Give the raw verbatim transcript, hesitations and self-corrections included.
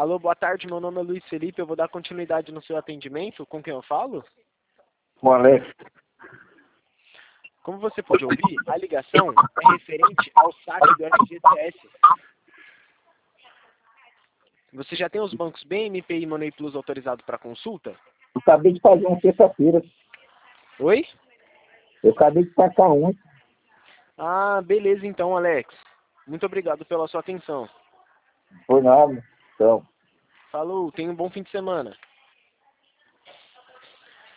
Alô, boa tarde, meu nome é Luiz Felipe, eu vou dar continuidade no seu atendimento. Com quem eu falo? Com Alex. Como você pode ouvir, a ligação é referente ao saque do F G T S. Você já tem os bancos B M P e Money Plus autorizados para consulta? Eu acabei de fazer uma terça-feira. Oi? Eu acabei de sacar um. Ah, beleza então, Alex. Muito obrigado pela sua atenção. Foi nada. Então. Falou, tenha um bom fim de semana.